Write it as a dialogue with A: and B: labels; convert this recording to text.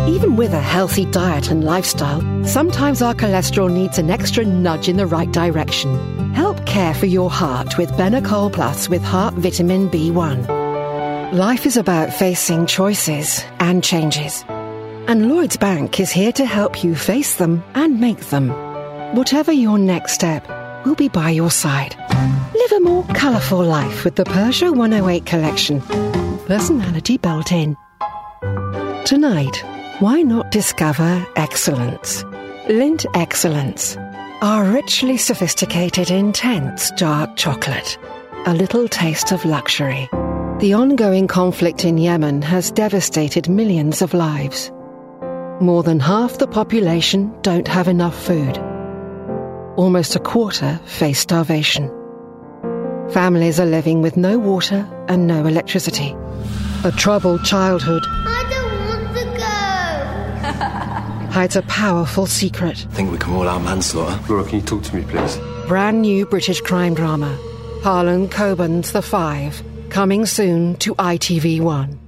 A: Even with a healthy diet and lifestyle, sometimes our cholesterol needs an extra nudge in the right direction. Help care for your heart with Benecol Plus with Heart Vitamin B1. Life is about facing choices and changes. And Lloyds Bank is here to help you face them and make them. Whatever your next step, we'll be by your side. Live a more colourful life with the Peugeot 108 collection. Personality built in. Tonight, why not discover excellence? Lindt Excellence. Our richly sophisticated, intense dark chocolate. A little taste of luxury. The ongoing conflict in Yemen has devastated millions of lives. More than half the population don't have enough food. Almost a quarter face starvation. Families are living with no water and no electricity. A troubled childhood hides a powerful secret.
B: I think we can rule out manslaughter.
C: Laura, can you talk to me, please?
A: Brand new British crime drama. Harlan Coben's The Five. Coming soon to ITV1.